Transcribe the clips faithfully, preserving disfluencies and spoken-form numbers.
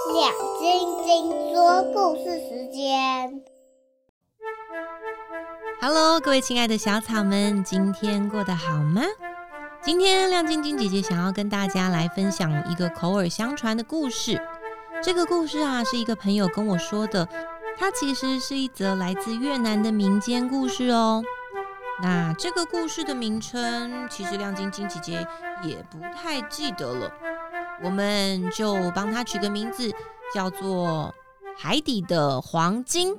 亮晶晶说故事时间。 Hello， 各位亲爱的小草们，今天过得好吗？今天亮晶晶姐姐想要跟大家来分享一个口耳相传的故事。这个故事啊，是一个朋友跟我说的，它其实是一则来自越南的民间故事哦。那这个故事的名称，其实亮晶晶姐姐也不太记得了，我们就帮它取个名字，叫做《海底的黄金》。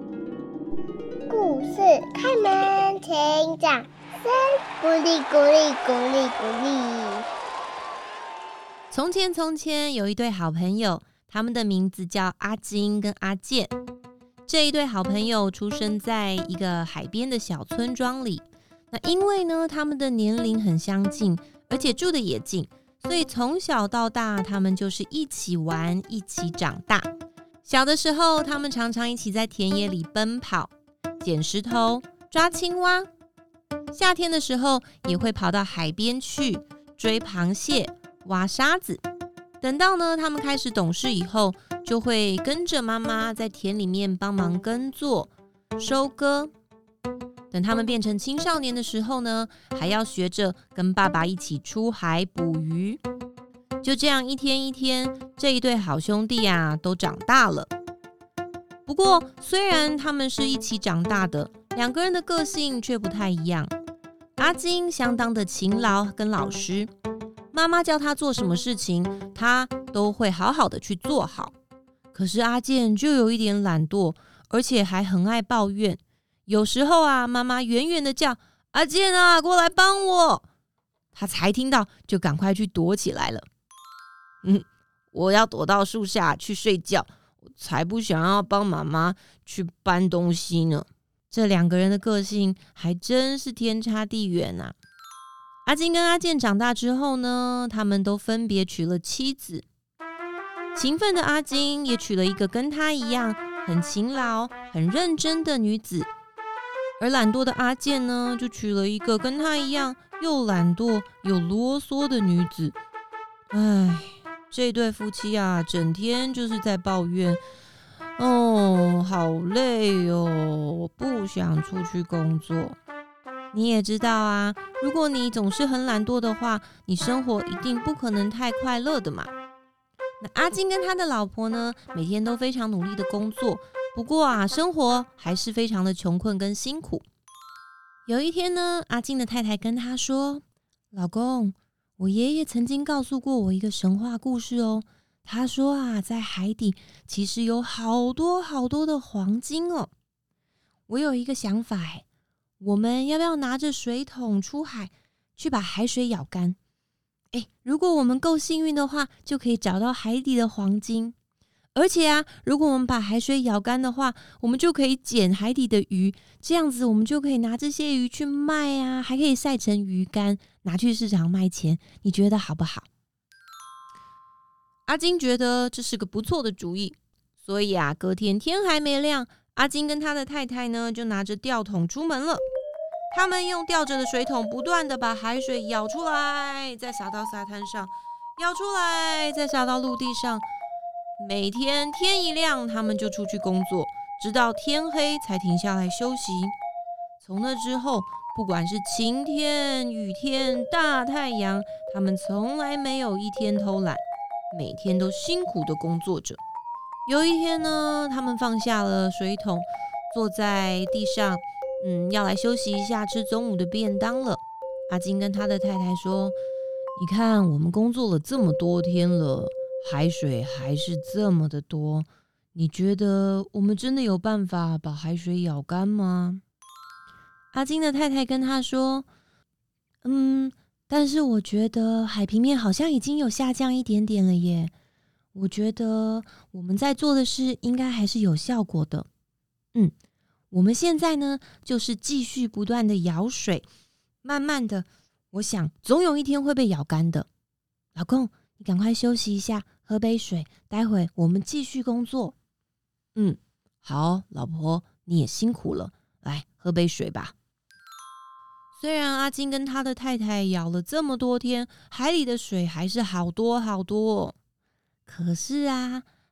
故事开门，请掌声鼓励鼓励鼓励鼓励。 从前从前有一对好朋友，他们的名字叫阿金跟阿健。这一对好朋友出生在一个海边的小村庄里。那因为呢，他们的年龄很相近，而且住的也近，所以从小到大，他们就是一起玩，一起长大。小的时候，他们常常一起在田野里奔跑，捡石头，抓青蛙。夏天的时候，也会跑到海边去追螃蟹，挖沙子。等到呢，他们开始懂事以后，就会跟着妈妈在田里面帮忙耕作、收割。等他们变成青少年的时候呢，还要学着跟爸爸一起出海捕鱼。就这样一天一天，这一对好兄弟啊，都长大了。不过，虽然他们是一起长大的，两个人的个性却不太一样。阿金相当的勤劳跟老实，妈妈叫他做什么事情，他都会好好的去做好。可是阿健就有一点懒惰，而且还很爱抱怨。有时候啊，妈妈远远的叫阿健啊，过来帮我，他才听到就赶快去躲起来了。嗯，我要躲到树下去睡觉，我才不想要帮妈妈去搬东西呢。这两个人的个性还真是天差地远啊。阿金跟阿健长大之后呢，他们都分别娶了妻子。勤奋的阿金也娶了一个跟他一样很勤劳、很认真的女子，而懒惰的阿健呢，就娶了一个跟他一样又懒惰又啰嗦的女子。唉，这对夫妻啊，整天就是在抱怨，哦，好累哦，我不想出去工作。你也知道啊，如果你总是很懒惰的话，你生活一定不可能太快乐的嘛。那阿金跟他的老婆呢，每天都非常努力的工作，不过啊，生活还是非常的穷困跟辛苦。有一天呢，阿金的太太跟他说：“老公，我爷爷曾经告诉过我一个神话故事哦。他说啊，在海底其实有好多好多的黄金哦。我有一个想法哎，我们要不要拿着水桶出海，去把海水舀干？哎，如果我们够幸运的话，就可以找到海底的黄金。而且啊，如果我们把海水舀干的话，我们就可以捡海底的鱼，这样子我们就可以拿这些鱼去卖啊，还可以晒成鱼干，拿去市场卖钱。你觉得好不好？”阿金觉得这是个不错的主意，所以啊，隔天天还没亮，阿金跟他的太太呢，就拿着吊桶出门了。他们用吊着的水桶不断的把海水舀出来，再洒到沙滩上，舀出来，再洒到陆地上。每天天一亮，他们就出去工作，直到天黑才停下来休息。从那之后，不管是晴天、雨天、大太阳，他们从来没有一天偷懒，每天都辛苦的工作着。有一天呢，他们放下了水桶，坐在地上，嗯，要来休息一下，吃中午的便当了。阿金跟他的太太说：“你看，我们工作了这么多天了，海水还是这么的多，你觉得我们真的有办法把海水舀干吗？”阿金的太太跟他说：“嗯，但是我觉得海平面好像已经有下降一点点了耶。我觉得我们在做的事应该还是有效果的。嗯，我们现在呢，就是继续不断的舀水，慢慢的，我想总有一天会被舀干的。老公，你赶快休息一下，喝杯水，待会我们继续工作。”“嗯，好，老婆，你也辛苦了，来喝杯水吧。”虽然阿金跟他的太太舀了这么多天，海里的水还是好多好多哦。可是啊，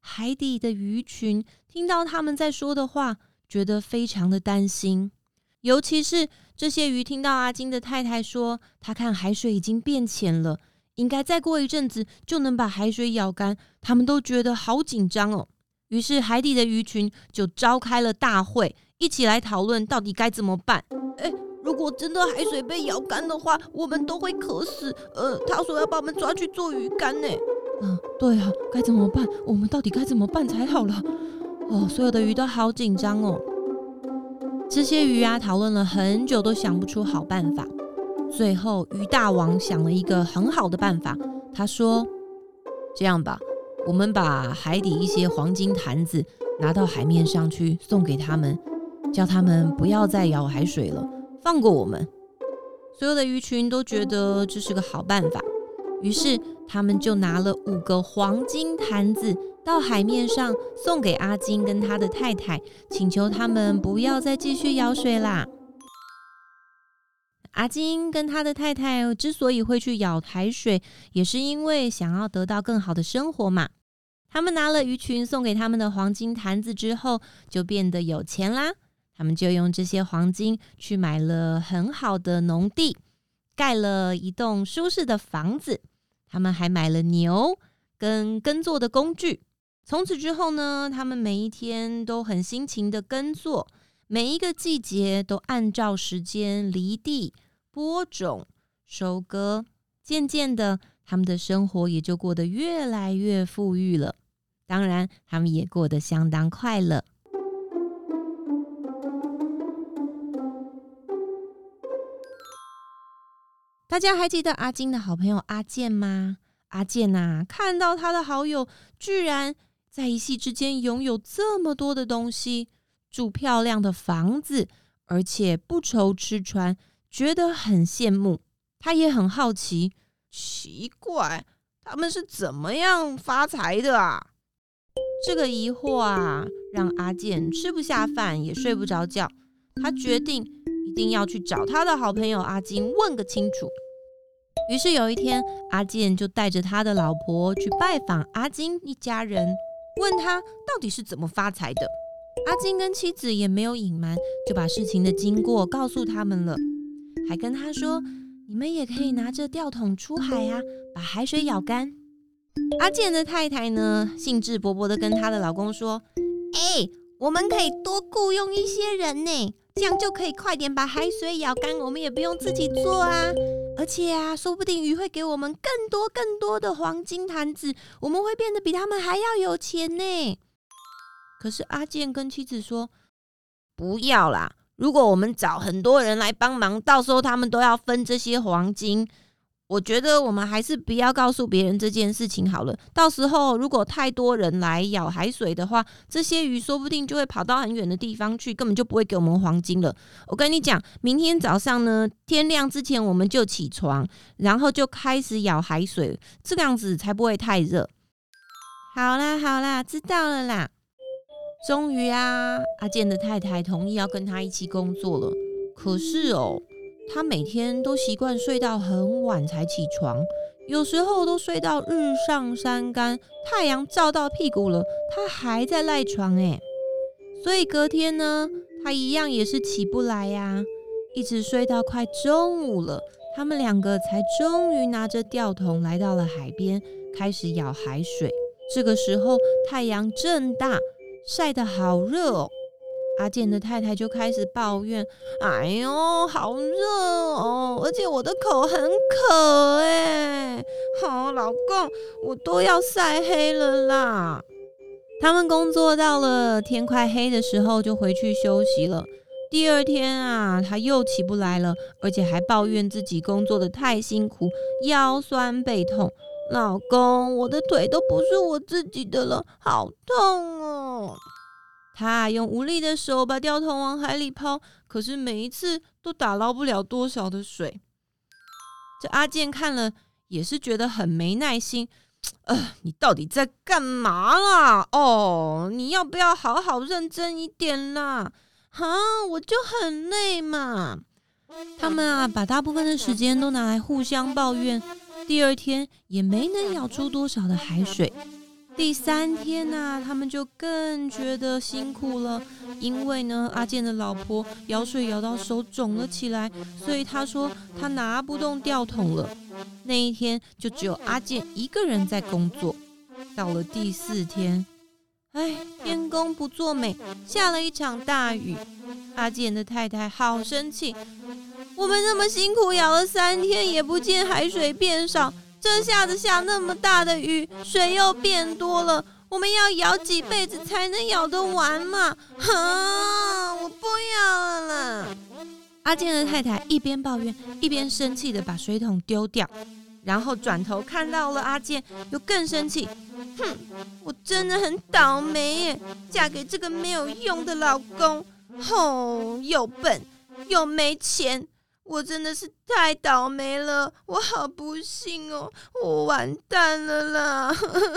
海底的鱼群听到他们在说的话，觉得非常的担心。尤其是这些鱼听到阿金的太太说，她看海水已经变浅了，应该再过一阵子就能把海水舀干，他们都觉得好紧张哦。于是海底的鱼群就召开了大会，一起来讨论到底该怎么办。诶如果真的海水被舀干的话，我们都会渴死。呃，他说要把我们抓去做鱼干呢。嗯、呃，对啊，该怎么办？我们到底该怎么办才好了？哦，所有的鱼都好紧张哦。这些鱼啊，讨论了很久都想不出好办法。最后，鱼大王想了一个很好的办法。他说：“这样吧，我们把海底一些黄金坛子拿到海面上去，送给他们，叫他们不要再舀海水了。”放过我们。所有的鱼群都觉得这是个好办法，于是他们就拿了五个黄金坛子到海面上送给阿金跟他的太太，请求他们不要再继续舀水啦。阿金跟他的太太之所以会去舀海水，也是因为想要得到更好的生活嘛。他们拿了鱼群送给他们的黄金坛子之后，就变得有钱啦。他们就用这些黄金去买了很好的农地，盖了一栋舒适的房子。他们还买了牛跟耕作的工具。从此之后呢，他们每一天都很辛勤的耕作，每一个季节都按照时间犁地、播种、收割。渐渐的，他们的生活也就过得越来越富裕了。当然，他们也过得相当快乐。大家还记得阿金的好朋友阿健吗？阿健啊，看到他的好友居然在一夕之间拥有这么多的东西，住漂亮的房子，而且不愁吃穿，觉得很羡慕。他也很好奇，奇怪，他们是怎么样发财的啊？这个疑惑啊，让阿健吃不下饭，也睡不着觉。他决定一定要去找他的好朋友阿金问个清楚。于是有一天，阿健就带着他的老婆去拜访阿金一家人，问他到底是怎么发财的。阿金跟妻子也没有隐瞒，就把事情的经过告诉他们了，还跟他说，你们也可以拿着吊桶出海啊，把海水舀干。阿健的太太呢，兴致勃勃的跟她的老公说，哎，我们可以多雇佣一些人呢，这样就可以快点把海水舀干，我们也不用自己做啊。而且啊，说不定鱼会给我们更多更多的黄金坛子，我们会变得比他们还要有钱呢。可是阿健跟妻子说，不要啦，如果我们找很多人来帮忙，到时候他们都要分这些黄金。我觉得我们还是不要告诉别人这件事情好了。到时候如果太多人来舀海水的话，这些鱼说不定就会跑到很远的地方去，根本就不会给我们黄金了。我跟你讲，明天早上呢，天亮之前我们就起床，然后就开始舀海水，这个样子才不会太热。好啦好啦，知道了啦。终于啊，阿健的太太同意要跟他一起工作了。可是哦，他每天都习惯睡到很晚才起床，有时候都睡到日上三竿，太阳照到屁股了，他还在赖床哎。所以隔天呢，他一样也是起不来呀、啊，一直睡到快中午了，他们两个才终于拿着吊桶来到了海边，开始舀海水。这个时候太阳正大，晒得好热哦。阿健的太太就开始抱怨，哎呦好热哦，而且我的口很渴耶，好、哦、老公我都要晒黑了啦。他们工作到了天快黑的时候就回去休息了。第二天啊，他又起不来了，而且还抱怨自己工作的太辛苦，腰酸背痛。老公，我的腿都不是我自己的了，好痛哦。他用无力的手把吊桶往海里抛，可是每一次都打捞不了多少的水。这阿健看了也是觉得很没耐心，呃，你到底在干嘛啦？哦，你要不要好好认真一点啦？哈，我就很累嘛。他们啊，把大部分的时间都拿来互相抱怨，第二天也没能舀出多少的海水。 第三天啊，他们就更觉得辛苦了，因为呢，阿健的老婆舀水舀到手肿了起来，所以他说他拿不动吊桶了。那一天就只有阿健一个人在工作。到了第四天，哎，天公不作美，下了一场大雨。阿健的太太好生气，我们那么辛苦舀了三天，也不见海水变少，这下子下那么大的雨，水又变多了，我们要舀几辈子才能舀得完嘛？啊，我不要了啦！阿健的太太一边抱怨，一边生气的把水桶丢掉，然后转头看到了阿健，又更生气。哼，我真的很倒霉耶，嫁给这个没有用的老公，吼，又笨又没钱。我真的是太倒霉了，我好不幸哦，我完蛋了啦！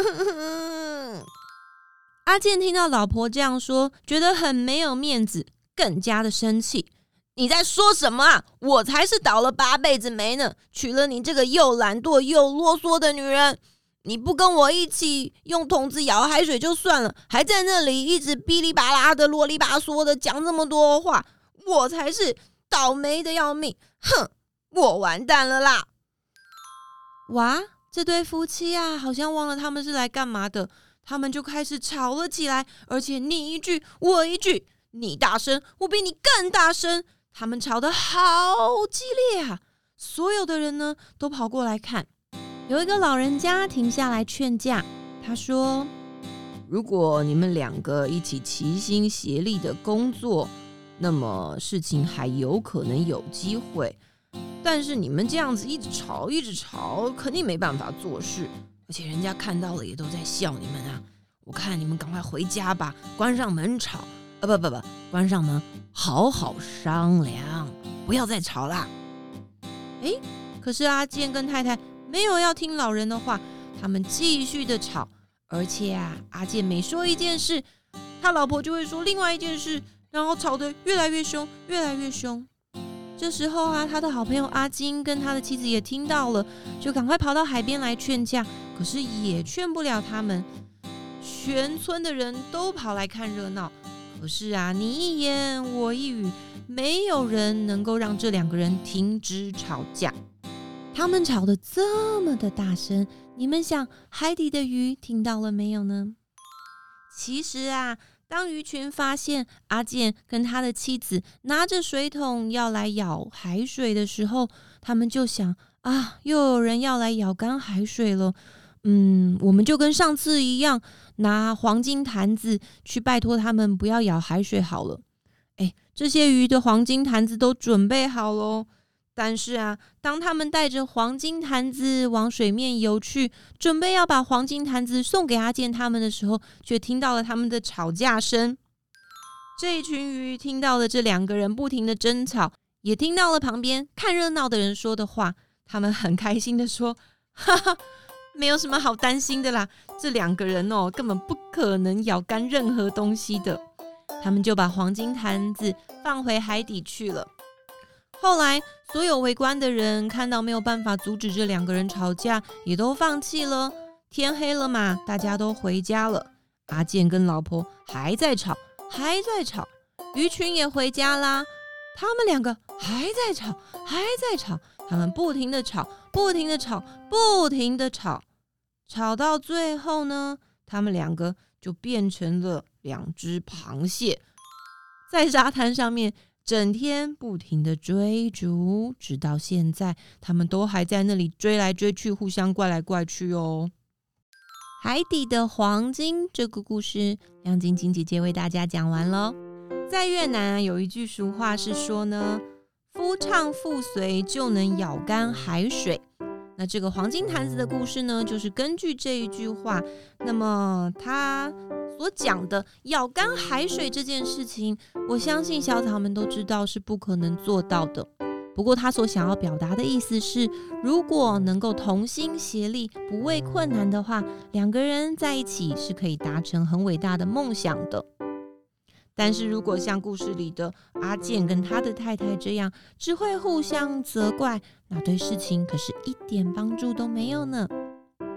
阿健听到老婆这样说，觉得很没有面子，更加的生气。你在说什么啊？我才是倒了八辈子霉呢，娶了你这个又懒惰又啰嗦的女人。你不跟我一起用桶子舀海水就算了，还在那里一直哔哩吧啦的啰里吧嗦的讲这么多话，我才是倒霉的要命！哼，我完蛋了啦！哇，这对夫妻啊，好像忘了他们是来干嘛的，他们就开始吵了起来，而且你一句我一句，你大声，我比你更大声，他们吵得好激烈啊！所有的人呢，都跑过来看。有一个老人家停下来劝架，他说：如果你们两个一起齐心协力的工作，那么事情还有可能有机会，但是你们这样子一直吵一直吵，肯定没办法做事，而且人家看到了也都在笑你们啊！我看你们赶快回家吧，关上门吵，啊不不不，关上门好好商量，不要再吵啦！哎，可是阿健跟太太没有要听老人的话，他们继续的吵，而且啊，阿健每说一件事，他老婆就会说另外一件事，然后吵得越来越凶，越来越凶。这时候啊，他的好朋友阿金跟他的妻子也听到了，就赶快跑到海边来劝架，可是也劝不了他们。全村的人都跑来看热闹，可是啊，你一言我一语，没有人能够让这两个人停止吵架。他们吵得这么的大声，你们想海底的鱼听到了没有呢？其实啊，当鱼群发现阿健跟他的妻子拿着水桶要来舀海水的时候，他们就想啊，又有人要来舀干海水了。嗯，我们就跟上次一样，拿黄金坛子去拜托他们不要舀海水好了。哎，这些鱼的黄金坛子都准备好了，但是啊，当他们带着黄金坛子往水面游去，准备要把黄金坛子送给阿健他们的时候，却听到了他们的吵架声。这一群鱼听到了这两个人不停的争吵，也听到了旁边看热闹的人说的话，他们很开心的说：哈哈，没有什么好担心的啦，这两个人哦，根本不可能咬干任何东西的。他们就把黄金坛子放回海底去了。后来所有围观的人看到没有办法阻止这两个人吵架，也都放弃了。天黑了嘛，大家都回家了。阿健跟老婆还在吵，还在吵，鱼群也回家啦。他们两个还在吵，还在吵，他们不停的吵，不停的吵，不停的吵，吵到最后呢，他们两个就变成了两只螃蟹，在沙滩上面整天不停的追逐，直到现在他们都还在那里追来追去，互相怪来怪去哦。海底的黄金这个故事，亮晶晶姐姐为大家讲完了。在越南、啊、有一句俗话是说呢，夫唱妇随就能舀干海水。那这个黄金坛子的故事呢，就是根据这一句话，那么他所讲的舀干海水这件事情，我相信小草们都知道是不可能做到的。不过他所想要表达的意思是，如果能够同心协力，不畏困难的话，两个人在一起是可以达成很伟大的梦想的。但是如果像故事里的阿健跟他的太太这样，只会互相责怪，那对事情可是一点帮助都没有呢。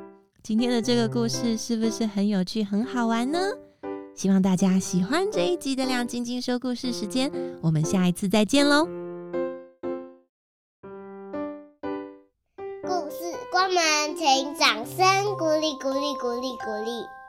今天的这个故事是不是很有趣很好玩呢？希望大家喜欢这一集的亮晶晶说故事时间，我们下一次再见咯。 故事关门，请掌声鼓励鼓励鼓励鼓励。